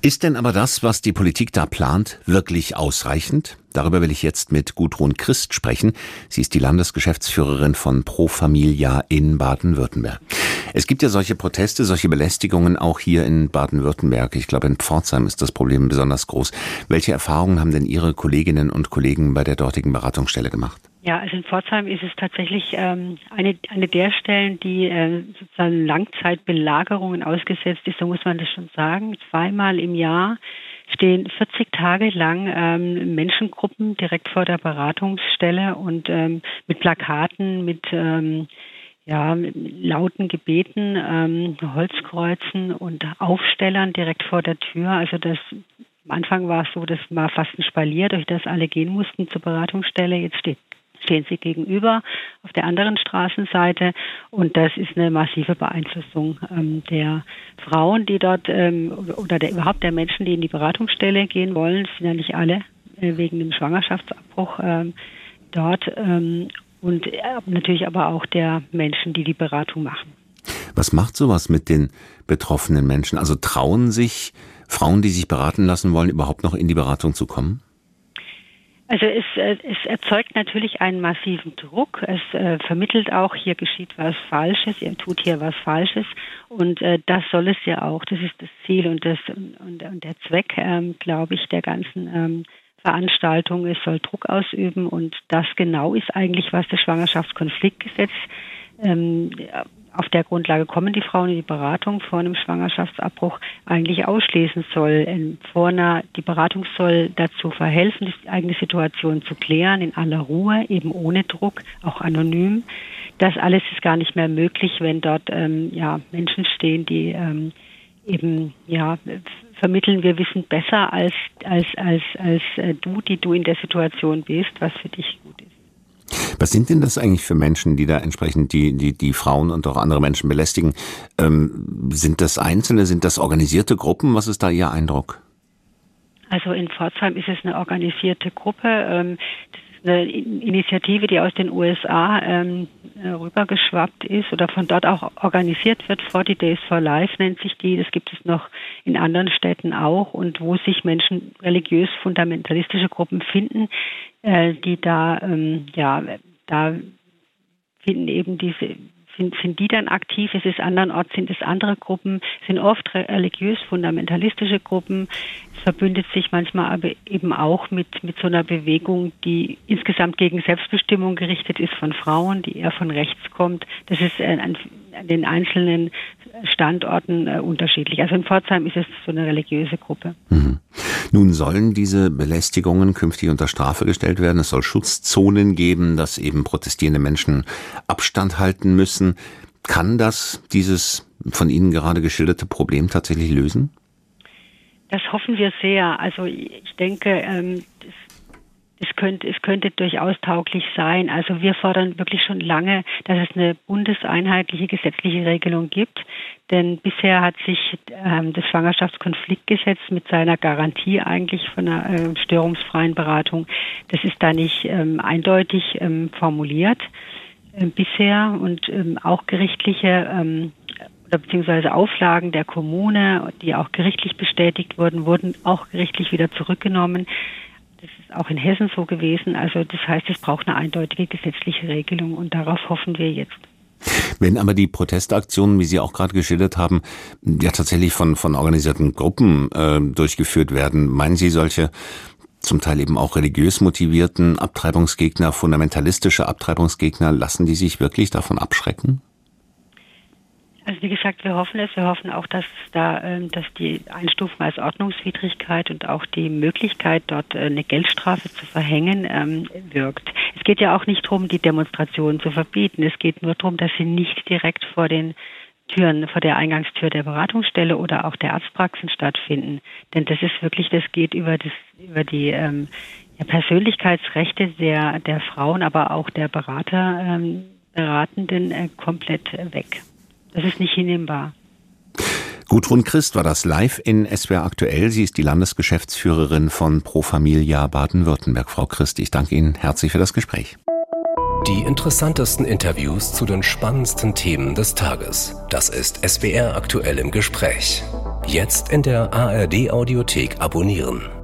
Ist denn aber das, was die Politik da plant, wirklich ausreichend? Darüber will ich jetzt mit Gudrun Christ sprechen. Sie ist die Landesgeschäftsführerin von Pro Familia in Baden-Württemberg. Es gibt ja solche Proteste, solche Belästigungen auch hier in Baden-Württemberg. Ich glaube, in Pforzheim ist das Problem besonders groß. Welche Erfahrungen haben denn Ihre Kolleginnen und Kollegen bei der dortigen Beratungsstelle gemacht? Ja, also in Pforzheim ist es tatsächlich eine der Stellen, die sozusagen Langzeitbelagerungen ausgesetzt ist, so muss man das schon sagen. 2-mal im Jahr stehen 40 Tage lang Menschengruppen direkt vor der Beratungsstelle und mit Plakaten, mit lauten Gebeten, Holzkreuzen und Aufstellern direkt vor der Tür. Also am Anfang war es so, das war fast ein Spalier, durch das alle gehen mussten zur Beratungsstelle. Jetzt stehen sie gegenüber auf der anderen Straßenseite und das ist eine massive Beeinflussung der Frauen, die dort überhaupt der Menschen, die in die Beratungsstelle gehen wollen. Das sind ja nicht alle wegen dem Schwangerschaftsabbruch dort und natürlich aber auch der Menschen, die die Beratung machen. Was macht sowas mit den betroffenen Menschen? Also trauen sich Frauen, die sich beraten lassen wollen, überhaupt noch in die Beratung zu kommen? Also es erzeugt natürlich einen massiven Druck. Es vermittelt auch, hier geschieht was Falsches, ihr tut hier was Falsches. Und das soll es ja auch. Das ist das Ziel und der Zweck, glaube ich, der ganzen Veranstaltung. Es soll Druck ausüben und das genau ist eigentlich, was das Schwangerschaftskonfliktgesetz auf der Grundlage kommen die Frauen in die Beratung vor einem Schwangerschaftsabbruch eigentlich ausschließen soll. Die Beratung soll dazu verhelfen, die eigene Situation zu klären, in aller Ruhe, eben ohne Druck, auch anonym. Das alles ist gar nicht mehr möglich, wenn dort Menschen stehen, die vermitteln, wir wissen besser als du in der Situation bist, was für dich gut ist. Was sind denn das eigentlich für Menschen, die da entsprechend die Frauen und auch andere Menschen belästigen? Sind das Einzelne, sind das organisierte Gruppen? Was ist da Ihr Eindruck? Also in Pforzheim ist es eine organisierte Gruppe. Das ist eine Initiative, die aus den USA rübergeschwappt ist oder von dort auch organisiert wird. 40 Days for Life nennt sich die. Das gibt es noch in anderen Städten auch und wo sich Menschen religiös-fundamentalistische Gruppen finden, die da finden eben sind die dann aktiv, es ist andernorts, sind es andere Gruppen, sind oft religiös-fundamentalistische Gruppen. Es verbündet sich manchmal aber eben auch mit so einer Bewegung, die insgesamt gegen Selbstbestimmung gerichtet ist von Frauen, die eher von rechts kommt. Das ist an den einzelnen Standorten unterschiedlich. Also in Pforzheim ist es so eine religiöse Gruppe. Mhm. Nun sollen diese Belästigungen künftig unter Strafe gestellt werden. Es soll Schutzzonen geben, dass eben protestierende Menschen Abstand halten müssen. Kann das dieses von Ihnen gerade geschilderte Problem tatsächlich lösen? Das hoffen wir sehr. Also ich denke, es könnte durchaus tauglich sein. Also wir fordern wirklich schon lange, dass es eine bundeseinheitliche gesetzliche Regelung gibt. Denn bisher hat sich das Schwangerschaftskonfliktgesetz mit seiner Garantie eigentlich von einer störungsfreien Beratung, das ist da nicht eindeutig formuliert bisher. Und auch gerichtliche oder beziehungsweise Auflagen der Kommune, die auch gerichtlich bestätigt wurden auch gerichtlich wieder zurückgenommen. Das ist auch in Hessen so gewesen. Also das heißt, es braucht eine eindeutige gesetzliche Regelung und darauf hoffen wir jetzt. Wenn aber die Protestaktionen, wie Sie auch gerade geschildert haben, ja tatsächlich von organisierten Gruppen durchgeführt werden, meinen Sie solche zum Teil eben auch religiös motivierten Abtreibungsgegner, fundamentalistische Abtreibungsgegner, lassen die sich wirklich davon abschrecken? Also wie gesagt, wir hoffen es. Wir hoffen auch, dass die Einstufung als Ordnungswidrigkeit und auch die Möglichkeit, dort eine Geldstrafe zu verhängen, wirkt. Es geht ja auch nicht darum, die Demonstrationen zu verbieten. Es geht nur darum, dass sie nicht direkt vor den Türen, vor der Eingangstür der Beratungsstelle oder auch der Arztpraxen stattfinden. Denn das ist wirklich, das geht über die Persönlichkeitsrechte der Frauen, aber auch der Beratenden komplett weg. Das ist nicht hinnehmbar. Gudrun Christ war das live in SWR aktuell. Sie ist die Landesgeschäftsführerin von Pro Familia Baden-Württemberg. Frau Christ, ich danke Ihnen herzlich für das Gespräch. Die interessantesten Interviews zu den spannendsten Themen des Tages. Das ist SWR aktuell im Gespräch. Jetzt in der ARD Audiothek abonnieren.